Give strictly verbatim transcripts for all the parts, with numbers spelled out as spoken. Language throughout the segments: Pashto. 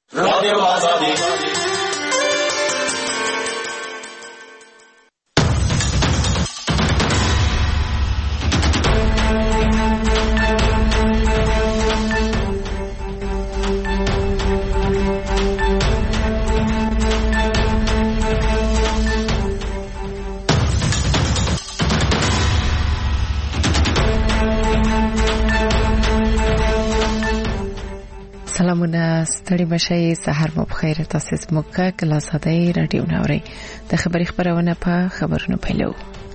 رادیو آزادی. سلامونه ستړي مشي سحر مو بخیر. تاسو زموږه کلاس هداي رادیو نوري د خبري خبرونه په خبرونو پیلو.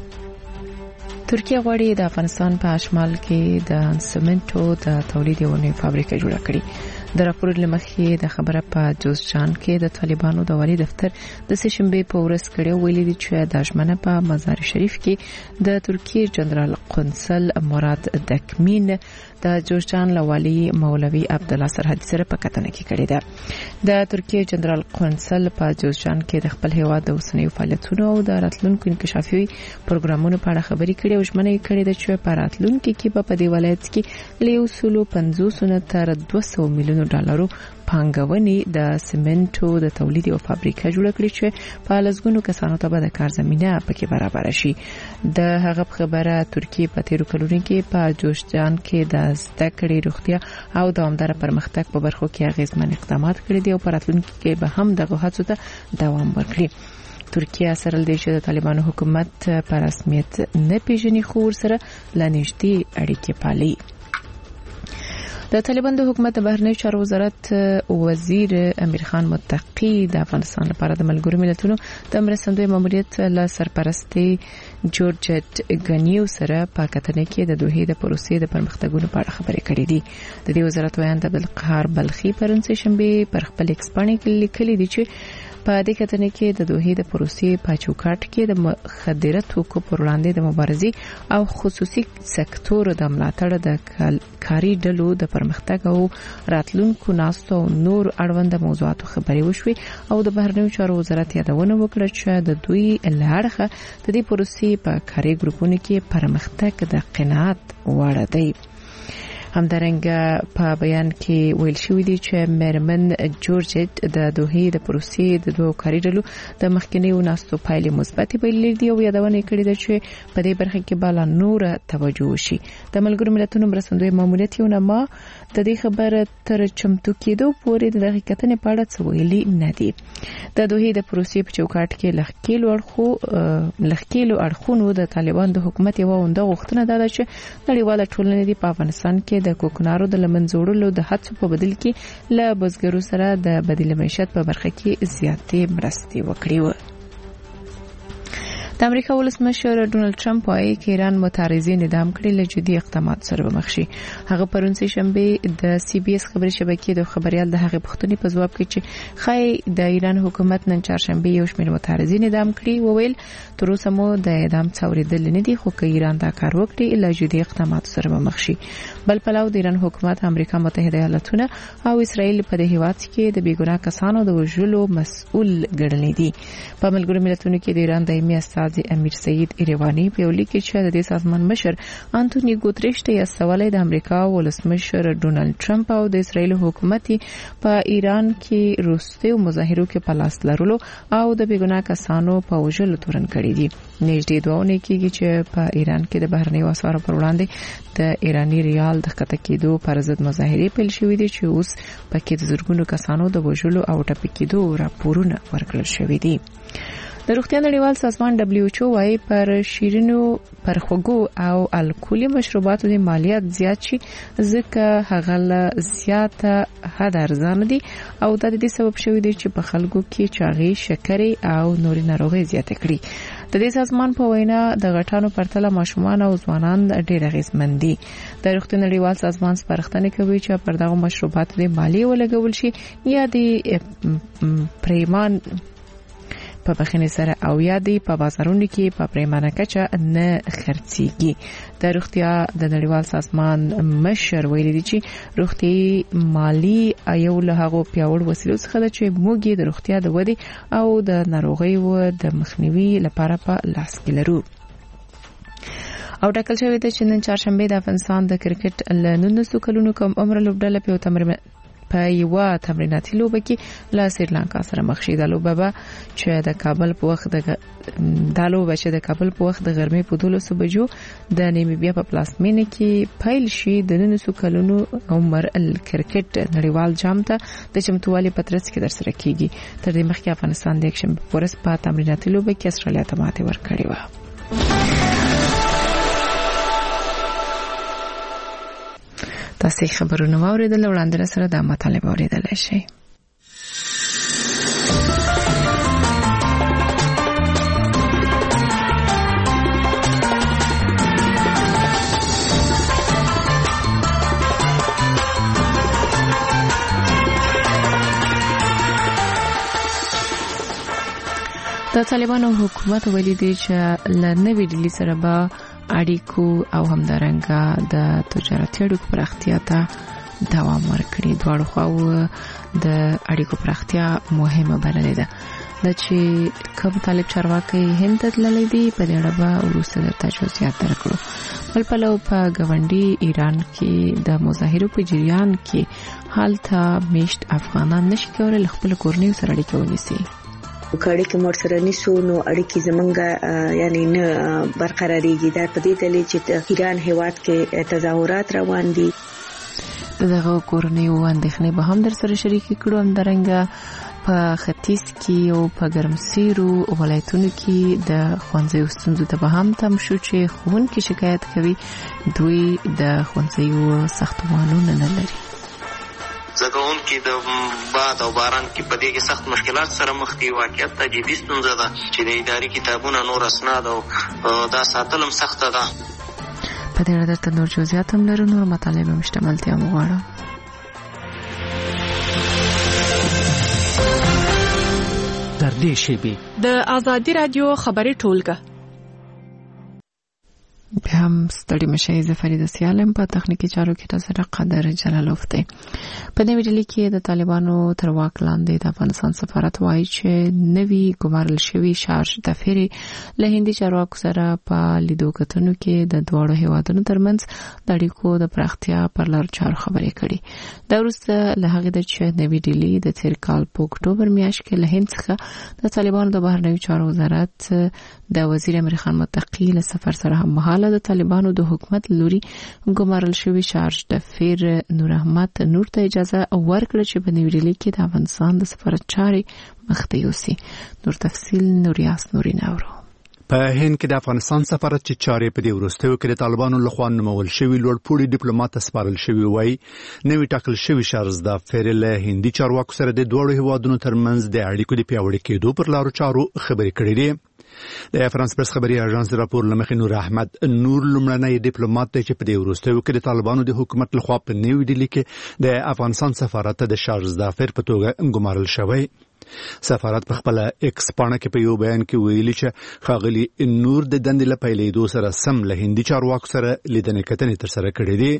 ترکیه غواړي د افغانستان په شمال کې د سمنټو د تولید یو نوې فابریکه جوړه کړي. د راپور لمخې د خبره په جوزجان کې د طالبانو د والي دفتر د سشنبه په ورځ کړي ویلي دي چې د ژمنه په مزار شریف کې د ترکیه جنرال قونسل مراد دکمین د جوزجان لوالي مولوي عبد الله سرحدي سره په کتنه کې کړي ده. د ترکیه جنرال قونسل په جوزجان کې د خپل هیواد د اوسنیو فعالیتونو او د راتلونکو انکشافي پروګرامونو په اړه خبرې کړي او ژمنه یې کړې ده چې په راتلونکو کې په دې ولایت کې له سلو پنځوس نه تر دوه سوه میلیون ډالرو پانګونې د سمنټو د تولید او فابریکه جوړ کړي چې په لږونو کسانو ته به د کار زمينه پکې برابر شي. د هغه خبره ترکیه په تیرو کلونو کې په جوزجان کې د زده کړې روغتیا او دوامدار پرمختګ په برخو کې اغیزمن اقدامات کړي دي او په راتلونکي کې به هم دغه هڅو ته دوام ورکړي. ترکیه سره د دې د طالبانو حکومت په رسمیت نه پیژني خو سره لنیشتي اړیکې پالي. د طالبان د حکومت بهرنی چارو وزارت وزیر امیر خان متقی د افغانستان لپاره د ملګرو ملتونو د مرستندوی ماموریت له سرپرستی جورجټ غنیو سره په کتنه کې د دوه د پروسې د پرمختګونو په اړه خبرې کړې دي. د دې وزارت ویان د عبدالقهار بلخي پرونسې شنبه پر خپل ایکس باندې لیکلي دي چې په دې کتنه کې د دوه د پروسې په چوکاټ کې د مخدره توکو پر وړاندې د مبارزې او خصوصي سکتور د ملاتړ د کاري ډلو د پرمختګ او راتلونکو ناستو نور اړوند موضوعاتو خبرې وشوي او د بهرنیو چارو وزارت یادونه وکړه چې د دوی لارښه د دې پروسې په کاري ګروپونو کې پرمختګ د قناعت وړ دی. همدارنګه په بیان کې ویل شوی دی چې مرمن جورجټ د دوه د پروسې د دوه کاري ډلو د مخکنیو ناستو پایلې مثبت بلل دي او یادونه کړې ده چې په دې برخه کې بالا نور توجه وشي. د ملګرو ملتونو مرستندوی ماموریت یو نامه د دې خبره تر چمتو کېدو پورې د حقیقتنه په اړه څه ویلي نه دي. د دوه د پروسې په چوکاټ کې لخکېلو اړخو لخکېلو اړخونو د طالبان د حکومت یو ونده غوښتنه ده چې نړیواله ټولنه دی په افغانستان کې د کوکنارو د لمنځوړلو د هڅو په بدل کې له بزګرو سره د بدیل معیشت په برخه کې زیاتې مرستې وکړي و. د امریکا ولسمشر ډونالد ټرمپ وايي چې ایران متعارضین اعدام کړي له جدي اقدامات سره مخ شي. هغه پرونسې شنبه د سی بي اس خبري شبکې د خبريال د هغه پښتني په جواب کې چې خای د ایران حکومت نن چهارشنبه یو شمېر متعارضین اعدام کړي وویل تر اوسه مو د اعدام څوریدل نه دي خو که ایران دا کار وکړي له جدي اقدامات سره مخ شي. بل پلاو د ایران حکومت امریکا متحده ایالاتونه او اسرائیل په دې هیواد کې د بیګناه کسانو د وژلو مسؤل ګڼل دي. په ملګرو ملتونو کې د ایران دایمي استازي امیر سعید ایروانی په ویلي کې چې د دې سازمان مشر انټونی ګوتریش ته یې د امریکا ولسمشر ډونالد ټرمپ او د اسرائیل حکومت په ایران کې روسي مظاهرو کې په لاس لرلو او د بیګناه کسانو په وژلو تورن کړی دي. نږدې دوه کېږي چې په ایران کې د بهرنیو اسعارو پر وړاندې د ایرانی ریال د کته کېدو پر ضد مظاهره پیل شوې دي چې اوس پکې د زرګونو کسانو د وژلو او ټپي کېدو راپورونه ورکړل شوې دي. د روغتیا نړیوال سازمان دبليو ایچ او وايي پر شیرینو پر خوږو او الکولي مشروباتو د مالیات زیات شي ځکه هغه له زیاته حد ارزان دي او د دې سبب شوی دی چې په خلکو کې چاغي شکرې او نوري ناروغي زیاته کړي. د دې سازمان په وینا د غټانو پرتله ماشومان او ځوانان ډېر اغیزمن دي. د روغتیا نړیوال سازمان سپارښتنه کوي چې پر دغه مشروباتو د مالیه ولګول شي یا د پریمان په بخښنې سره او یادې په بازارونو کې په پریمانه کچه نه خرڅيږي. د روغتیا د نړیوال سازمان مشر ویلي دی چې روغتي مالی یو له هغو پیاوړ وسیلو څخه ده چې موږ د روغتیا د ودې او د ناروغیو د مخنیوي لپاره په لاس کې لرو. او ټاکل شوی دی چې نن چهارشنبه د افغانستان د کرکټ له نولسو کلونو کم عمر لوبډله په تمرین په یو تمریناتي لوبه کې له سریلانکا سره مخ شي. د لوبه به چې د کابل په وخت د د لوبه چې د کابل په وخت د غرمې په دولسو بجو د نیمیبیا په پلاسمینه کې پیل شي. د ننسو کلونو عمر الکرکټ نړیوال جام ته د چمتووالي په ترڅ کې در سره کیږي. تر دې مخکې افغانستان د یکشنبه په ورځ په تمریناتي لوبه کې استرالیا ته ماتې ورکړې وه. تاسو خبرونه واوریدل، وړاندې سره د مطالبه اوریدلای شئ. د طالبانو حکومت ویلي دی چې لنوي ډیلی سره به اړیکو او همدارنګه د تجارتي اړیکو پراختیا ته دوام ورکړي. دواړو خواو د اړیکو پراختیا مهمه بللې ده. د چې کوم طالب چارواکي هند ته تللی دی په دې اړه به وروسته د تجویزات درکړو. بل پلو په ګاونډي ایران کې د مظاهرو په جریان کې حال ته میشت افغانان نشي کولای خپل کورنۍ سره اړیکه ونیسي. کړي کې مور سره نسو نو اړیکې زمونږه یعنی نه برقراريږي. دا په دې دلیل چې ایران هیواد کې تظاهرات روان دي. دغه کورنۍ واندېخنې به هم در سره شریک کړو. هم درنګ په ختیځ کې او په ګرمسیرو ولایتونو کې د ښوونځیو ستونزو ته به هم تم شو چې ښوونکي شکایت کوي دوی د ښوونځیو ساختمانونه نه لري. زګون کې د باد او باران کې په دې کې سخت مشکلات سره مخ دي. واقعیت ته جدي ستونزه ده چې د اداري کتابونو نور اسناد او دا ساتلم سخته ده. په دې اړه د نور جزئیات هم لرو. نور مطالب مشتملتیا مغواړو. تر دې شی د آزادی رادیو خبري ټولګه به هم ستړي مشه. زه فرید سیالم په تخنیکی چارو کې تاسو سره قدر جلالوف دی. په دې ویډیو کې د طالبانو تر واک لاندې د افغانستان سفارت وایي چې نوی ګمارل شوی شارژ دفتر له هندي چارواکو سره په لیدو کتنو کې د دوړو هیوادونو ترمنځ د اړیکو د پراختیا پر لار چارو خبرې کړي. دا وروسته له هغه د چې نوی ډیلی د تیر کال په اکتوبر میاشت کې له هند څخه د طالبانو د بهرنیو چارو وزارت د وزیر امیر خان متقی له سفر سره هم مهاله د طالبانو د حکومت لوري ګمارل شوی شارژ دفتر نور احمد نور ته اجازه ورکړه چې په نیوډیلی کې د افغانستان د سفارت چارې مخته یوسي. نور تفصیل نوریاس نوري نورو. په هند کې د افغانستان سفارت چې چارې په دې وروستیو کې د طالبانو لخوا نومول شوی لوړپوړي ډیپلوماټ سپارل شوی وای نوی ټاکل شوی شارژ دفتر له هندي چارواکو سره د دوړو هیوادونو ترمنځ د اړیکو د پیاوړي کېدو پر لارو چارو خبرې کړې دي. د فرانس پرس خبري اژانس راپور لمخې نور احمد نور لمړنی ډیپلوماټ دی چې په دې وروستیو کې د طالبانو د حکومت لخوا په نیو ډیلی کې د افغانستان سفارت د شارژ دفتر په توګه ګمارل شوی. سفارت په خپل ایکس پاڼه کې په یو بیان کې ویلي چې خاغلی نور د دندې لپاره لیدو سره سم له هندي چارواکو سره لیدنې کتنې تر سره کړې دي.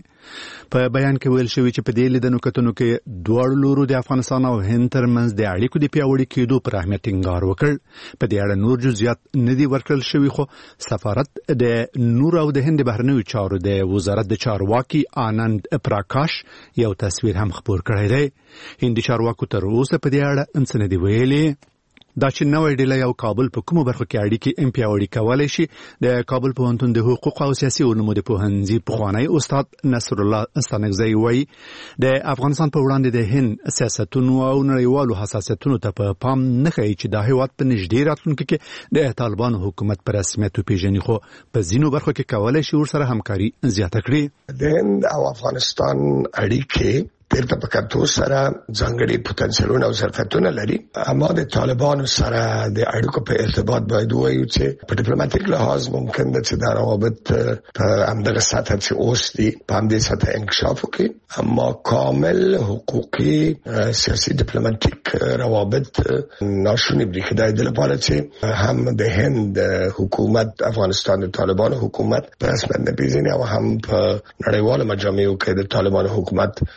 په بیان کې ویل شوی چې په دې لیدنو کتنو کې دوه لورو د افغانستان او هند ترمنځ د اړیکو د پیاوړي کېدو پر اهمیت ټینګار وکړ. په دې اړه نور جزئیات نه دي ورکړل شوی، خو سفارت د نور او د هند بهرنیو چارو د وزارت د چارواکي آنند پراکاش یو تصویر هم خپور کړی دی. هندي چارواکو تر اوسه په دې اړه انڅ نه دی ویلي. دا چې نوې ډیلی او کابل په کومو برخو کې اړیکې ام پیاوړي کولای شي. د کابل پوهنتون د حقوق او سیاسي علومو د پوهنځي پخوانی استاد نصر الله استانکزی وایي د افغانستان په وړاندې د هند سیاستونو او نړیوالو حساسیتونو ته په پام نه کوي چې د هیواد په نږدې راتلونکي کې د طالبانو حکومت په رسمیت وپیژني، خو په ځینو برخو کې کولای شي ورسره همکاري زیاته کړي. د هند او افغانستان اړیکې بیرته په کتو سره ځانګړي پوتنسیلونه او ظرفیتونه لري، اما د طالبانو سره د اړیکو په ارتباط باید وایو چې په ډیپلوماټیک لحاظ ممکن ده چې دا روابط په همدغه سطح چې اوس دي په همدې سطح انکشاف وکړي، اما کامل حقوقي سیاسي ډیپلوماټیک روابط ناشونی بریښي. دا د لپاره چې هم د هند حکومت افغانستان د طالبانو حکومت په رسمیت نه پیژني او هم په نړیوالو مجامعو کې د طالبانو حکومت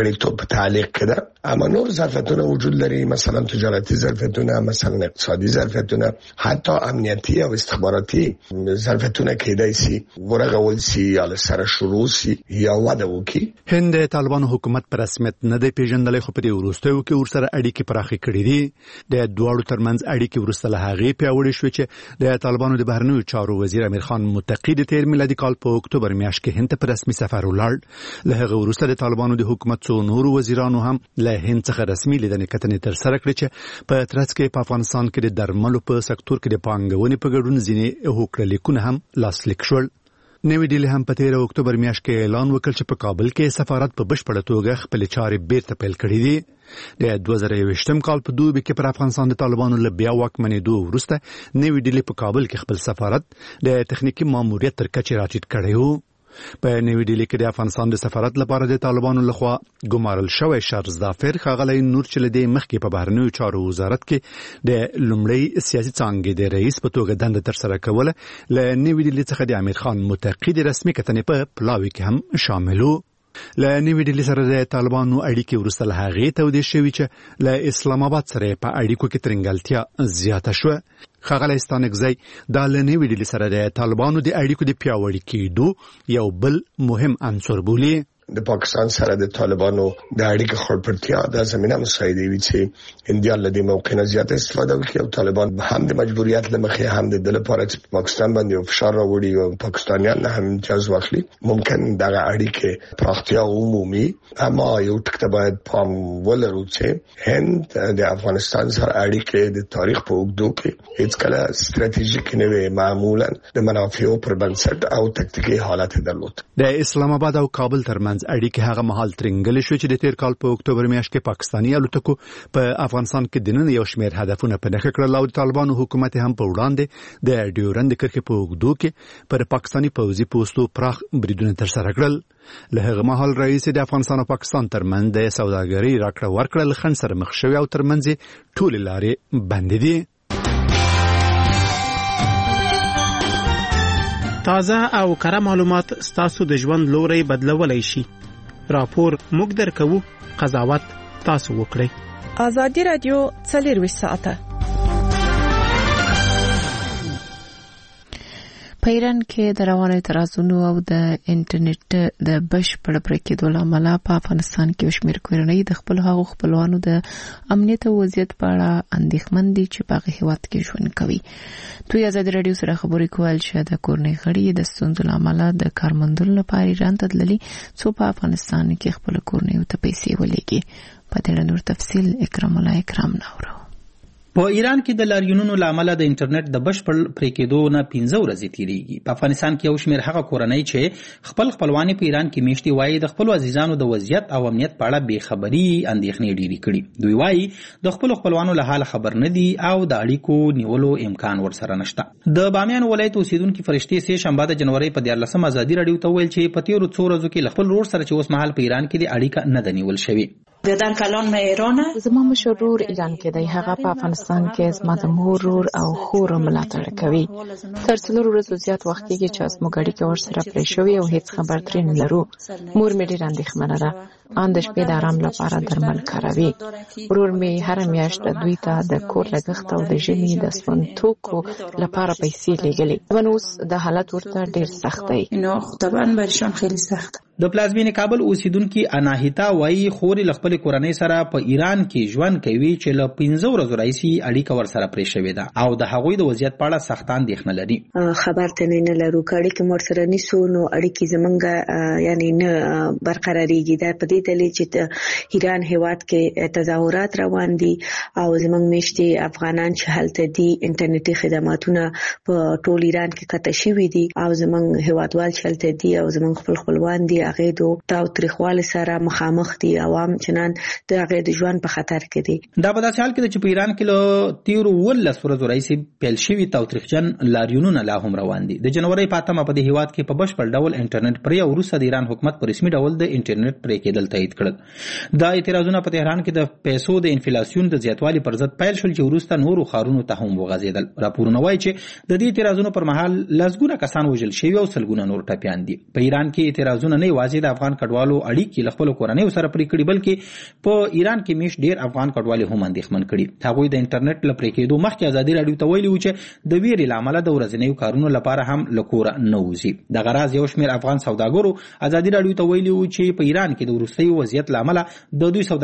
غړیتوب تعلیق کړه. اما نور ظرفیتونه وجود لري، مثلا تجارتي ظرفیتونه، مثلا اقتصادي ظرفیتونه، حتی امنیتي او استخباراتي ظرفیتونه کېدای شي ورغول شي یا سره شروع شي یا وده وکړي. هند طالبانو حکومت پر رسمیت نه دی پیژندل، خو په دې وروستیو کې ورسره اړیکې پراخې کړې دي. د دواړو ترمنځ اړیکې وروسته له هغې پیاوړې شوې چې د طالبانو د بهرنیو چارو وزیر امیر خان متقی د تیر میلادي کال په اکتوبر میاشت کې هند ته په رسمي سفر ولاړ. له هغه وروسته د طالبانو د حکومت څو نورو وزیرانو هم له هند څخه رسمي لیدنې کتنې ترسره کړې چې په ترڅ کې په افغانستان کې د درملو په سکتور کې د پانګونې په ګډون ځینې هوکړلیکونه هم لاسلیک شول. نوې ډیلي هم په تیر اکتوبر میاشت کې اعلان وکړ چې په کابل کې سفارت په بشپړه توګه خپل چارې بیرته پیل کړې دي. د دوه زره یوویشتم کال په دوبي کې پر افغانستان د طالبانو له بیا واکمنېدو وروسته نوې ډیلي په کابل کې خپل سفارت د تخنیکی ماموریت تر کچې راټیټ کړی و. په نوې ډیلي کې د افغانستان د سفارت لپاره د طالبانو لخوا ګمارل شوی شارز دافر ښاغلی نور چې لدی مخکې په بهرنیو چارو وزارت کې د لومړی سیاسي څانګې د رئیس په توګه دنده ترسره کوله، له نوې ډیلي څخه د امیر خان متقی د رسمي کتنې په پلاوي کې هم شامل و. له نوې ډیلي سره د طالبانو اړیکې وروسته له هغې تودې شوې چې له اسلام آباد سره په اړیکو کې ترنګلتیا زیاته شوه. ښاغلی ستانکزی دا له نوې ډیلي سره د طالبانو د اړیکو د پیاوړي کېدو یو بل مهم عنصر بولي. د پاکستان سره د طالبانو د اړیکو خړپړتیا د زمينه مساعدوي چې انډیا له دې موقع نه زیاته استفاده وکړي او طالبان هم د مجبوریت لمخې هم د لپاره چې پاکستان باندې فشار راوړي او پاکستانیان هم امتیاز واخلي. ممکن دغه اړیکې پراختیا عمومي، اما یو ټکي باید پام ولرو چې هند د افغانستان سره اړیکې د تاریخ په اوږدو کې هیڅ کله ستراتیژیک نه وي، معمولا د منافعو پر بنسټ او تکتیکي حالت درلود. د اسلام آباد او کابل ترمنځ اړیکې هغه مهال ترنګلې شو چې د تیر کال په اکتوبر میاشت کې پاکستاني الوتکو په افغانستان کې د نن یو شمېر هدفونه په نښه کړل او د طالبانو حکومت هم په وړاندې د ډیورند کرښې په اوږدو کې پر پاکستاني پوځي پوستو پراخ بریدونه ترسره کړل. له هغه مهال رئیس د افغانستان او پاکستان ترمنځ د سوداګرۍ راکړه ورکړه له خنډ سره مخ شوی او ترمنځ ټولې لارې بندې دي. تازه او کره معلومات ستاسو د ژوند لوري بدلولای شي. راپور موږ درکوو، قضاوت تاسو وکړئ. آزادي رادیو څلرویشت ساعته په ایران کې د روانو اعتراضونو او د انټرنیټ د بشپړ پرېکېدو له امله په افغانستان کې یو شمېر کورنۍ د خپل هغو خپلوانو د امنیت او وضعیت په اړه اندېښمن دي چې په هغه هېواد کې ژوند کوي. دوی ازادي راډیو سره خبرې کول چې د کورنۍ غړي د ستونزو له امله د کار موندلو لپاره ایران ته تللي، څو په افغانستان کې خپل کورنۍ ته پیسې ولېږي. په دې نور تفصیل اکرام الله اکرام ناورو. په ایران کې د لاریونونو لامل د انټرنیټ د بشپړ پرېکېدو نه پنځه ورځې تیریږي. په افغانستان کې یو شمېر هغه کورنۍ چې خپل خپلوانې په ایران کې میشتي وایي د خپل عزیزانو د وضعیت او امنیت په اړه بې خبري اندېښنې ډېرې کړي. دوی وایي د خپل خپلوانو له حال خبر نه دي او د اړیکو نیولو امکان ورسره نشته. د بامیان ولایت اوسیدونکو فرشتي سه شنبه د جنوري په دیارلسم ازادي راډیو ته ویل چې په تیرو څو ورځو کې خپل ورور سره چې اوس مهال په ایران کې د اړیکه نه ده نیول شوې. بدن کلان مې ایرانه زما مشرور ایران کې دی، هغه په افغانستان کې زما د مور او خور ملاتړ کوي. تر څلور ورځې زیات وخت کې چې زموږ اړیکه ورسره پرې شوې او هیڅ خبر ترې نه لرو. مور مې ډېره اندېښمنه ده، ان د شپې د آرام لپاره درمل کاروي. ورور مې هر میاشت دوی ته د کور لګښت او د ژمي د سون توکو لپاره پیسې لېږلي. نو اوس د حالت ورته ډېر سخت دی. نو طبعا برشان خیلی سخت. د پلازمینې کابل اوسیدونکو اناهیتا وایي خوري له خپل کورنۍ سره په ایران کې ژوند کوي چې له پنځه ورځو راځي اړیکه ورسره پرې شوې ده او د هغوی د وضعیت په اړه سخت اندېښنه لري. خبر ته نه لرو کړي چې مور سره نیسو نو اړیکې زمونږ یعنی نه برقرارېږي. دا په دې دلیل چې د ایران هیواد کې تظاهرات روان دي او زمونږ میشتي افغانان چې هلته دي انټرنیټي خدماتونه په ټول ایران کې قطع شوي دي او زمونږ هیوادوال چې هلته دي او زمونږ خپل خپلوان دي هغه دوه تاو تاریخوالي سره مخامخ دي. عوام چنان د هغه د ژوند په خطر کې دي. دا په داسې حال کې چې په ایران کې له تیرو ولس ورځو راځي پیل شوي تاوتریخجن لاریونونه لا هم روان دي. د جنوري په اتمه په دې هیواد کې په بشپړ ډول انټرنیټ پرې او روسه د ایران حکومت په رسمي ډول د انټرنیټ پرې کېدل تایید کړل. دا اعتراضونه په تهران کې د پیسو د انفلیاسیون د زیاتوالي پر ضد پیل شول چې وروسته نورو ښارونو ته هم وغځېدل. راپورونه وایي چې د دې اعتراضونو پر مهال لسګونه کسان وژل شوي او سلګونه نور ټپیان دي. په ایران کې اعتراضونه نه یوازې د افغان کډوالو اړیکې له خپلو کورنیو سره پرې کړي بلکې په ایران کې میشت ډیر افغان کډوالي هم اندېښمن کړي. هغوی د انټرنیټ له پرې کېدو مخکې ازادي راډیو ته ویلي و چې د ویرې له امله د ورځنیو کارونو لپاره هم له کوره نه وځي. دغه راز یو شمېر افغان سوداګرو ازادي راډیو ته ویلي و چې په ایران کې د وروستي وضعیت له امله د دوی